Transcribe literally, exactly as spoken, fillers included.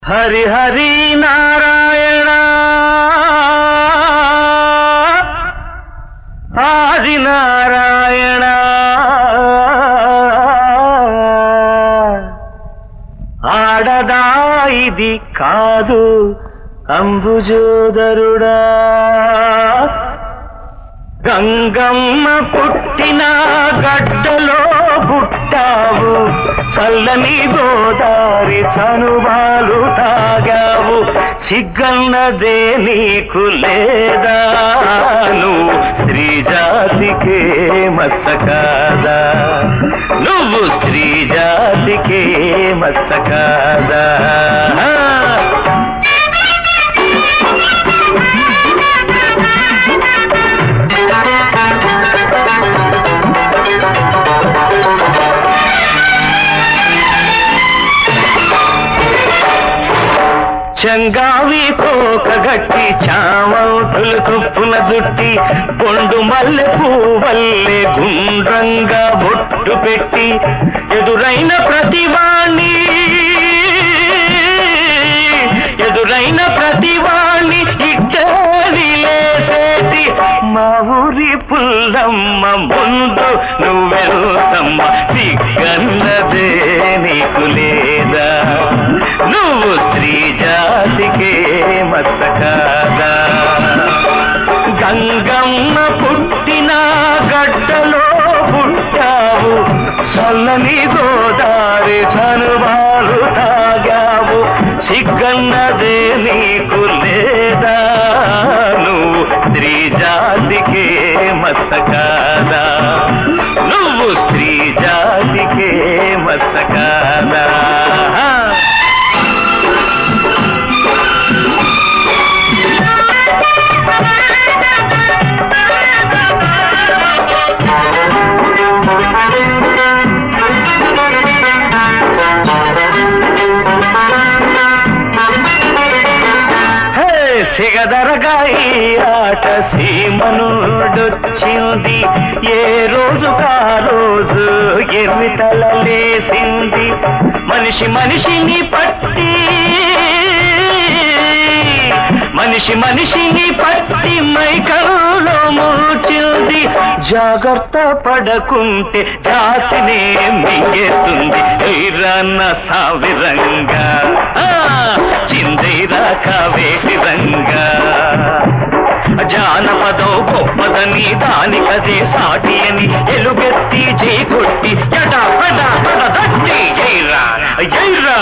హరి హరి నారాయణ ఆది నారాయణ ఆడదా ఇది కాదు అంబుజోదరుడా గంగమ్మ పుట్టిన గడ్డలో పుట్టావు చల్లని గోదారి చనుబాలు తాగావు సిగ్గన్నదే నీకు లేదా నువ్వు స్త్రీ జాతికే మత్స కాదా నువ్వు స్త్రీ జాతికే మత్స కాదా చెంగావి కోకగట్టి చామౌతులు తుప్పున జుట్టి బొండు మల్లె పూవల్లే గుండ్రంగా బొట్టు పెట్టి ఎదురైన ప్రతివాణి ఎదురైన ప్రతివాణి ఇట్టేది లేసేటి మా ఊరి పుల్లమ్మ ముందు నువ్వెళ్తమ్మ సిగ్గన్నదే నీకు లేదా నువ్వు స్త్రీ జాతికే మత్స కాదా గంగమ్మ పుట్టిన గడ్డలో పుట్టావు చల్లని గోదారి చనుబాలు తాగావు సిగ్గన్నదే నీకు లేదా నువ్వు స్త్రీ జాతికే మత్స కాదా నువ్వు స్త్రీ జాతికే మత్స కాదా సిగదరగాయి ఆట సీమనుడొచ్చింది ఏ రోజు కా రోజు ఎర్రితల లేసింది మనిషి మనిషిని పట్టి మనిషి మనిషిని పట్టి మైకల్లో మూర్చింది జాగ్రత్త పడకుంటే జాతినే మింగేస్తుంది ఐరన్న సావిరంగా చిందైరా కావేటి రంగా జానపదం గొప్పదని దానికదే సాటి అని ఎలుగెత్తి చేకొట్టి ఎడా పడా పడ దట్టి ఎయిరా ఎయిరా